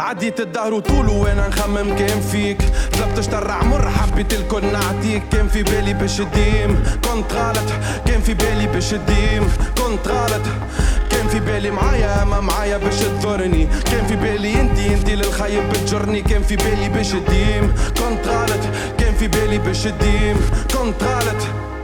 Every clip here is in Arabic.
عديت الدهر وطول وانا نخمم كان فيك. طلبت اشترع مر حبيت الكل نعطيك. كان في بالي باش تديم كنت غلط. كان في بالي باش تديم كنت غلط. كان في بالي معايا ما معايا باش تضرني. كان في بالي انتي للخيب بتجرني. كان في بالي باش تديم كنت غلط. كان في بالي باش تديم كنت غلط.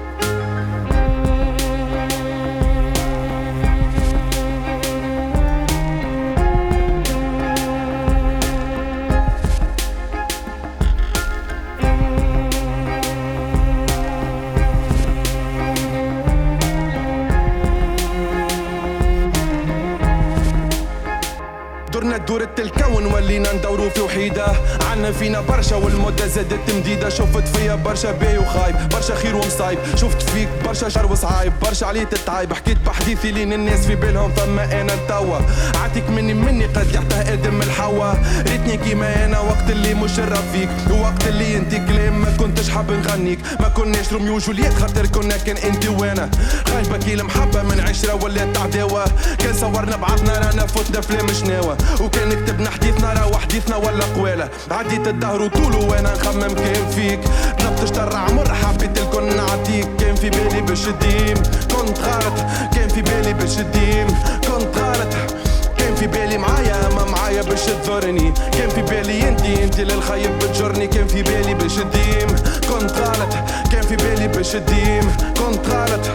درنا دورة الكون ولينا ندورو في وحيدة. عنا فينا برشا والمدة زادت مديدة. شفت فيا برشا باي وخايب برشا خير ومصايب. شفت فيك برشا شر وصعايب برشا عليت التعايب. حكيت بحديثي لين الناس في بالهم فما انا توا. عاتك مني قد يعطى ادم من الحوا. ريتني كيما انا وقت اللي مشرف فيك. ووقت اللي انتي كلام ما كنتش حاب نغنيك. ما كناش روميو وجولييت خاطر كنا كان انتي وانا. خايبة كي المحبة من عشرة ولات عداوة. كان صورنا بعضنا رانا فتنا فلام شناوة. وكان كتبنا حديثنا راهو حديثنا ولا قوالة. عديت الدهر وطوله وانا نخمم كان فيك. طلبت اشترع مر حبيت الكل نعطيك. كان في بالي باش تديم كنت غلط. كان في بالي باش تديم كنت غلط. كان في بالي معايا ما معايا باش تضرني. كان في بالي انتي للخيب بتجرني. كان في بالي باش تديم كنت غلط. كان في بالي باش تديم كنت غلط.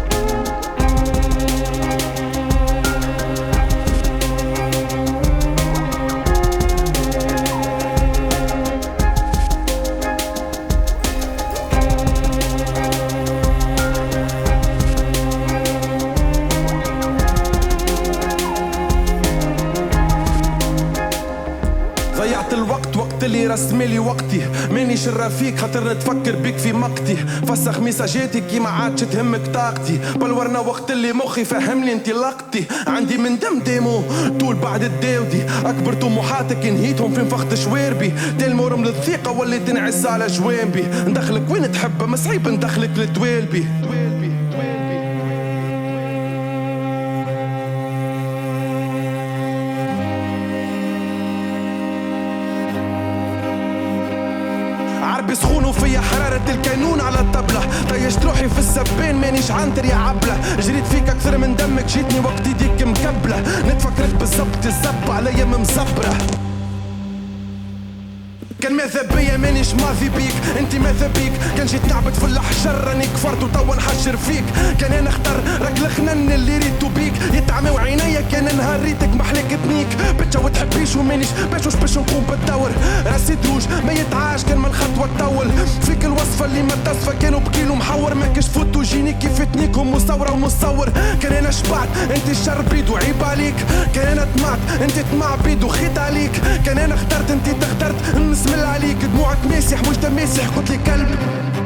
ضيعت الوقت وقت اللي رسملي وقتي. ماني شرا فيك خاطر نتفكر بيك في مقتي. فسخ ميساجاتي كي ما عادش تهمك طاقتي. بلورنا وقت اللي مخي فهمني انطلاقتي. عندي من دم ديمو طول بعد الداودي. اكبر طموحاتك انهيتهم في نفخت شواربي. تلمورم للثقة واللي تنعس على جوانبي. ندخلك وين تحب مصعيب ندخلك لدوالبي. عربي سخون وفيا حرارة الكينون على الطبلة. طيشت روحي في السبان مانيش عنتر يا عبلة. جريت فيك أكثر من دمك جيتني وقت يديك مكبلة. نتفكرك بالزبط الزب على يم مصبرة. كان ماذا بيا مانيش ماضي بيك. انتي ماذا بيك كان جيت تعبت في الحجر راني كفرت وتوا نحشر فيك. كان انا اختار راك الخنن اللي ريتو بيك. يتعمي وعينيا كان نهار ريتك محلك تنيك. بتشا وتحبيش ومانيش باش نقوم بالدور. راسي دروج ما يتعاش كان من خطوة تطول. فيك الوصفة اللي ما تصفى كانوا بكيلو محور. ما كاش فوتوجيني كيف تنيكهم مصورة ومصور. كان انا شبعت انتي الشر بيد وعيب عليك. كان انا طمعت انتي طمع بيد وخيط عليك. كان انا اخترت انتي تخترت نسمل عليك. دموعك ماسح مش تماسح قلت لي كلب.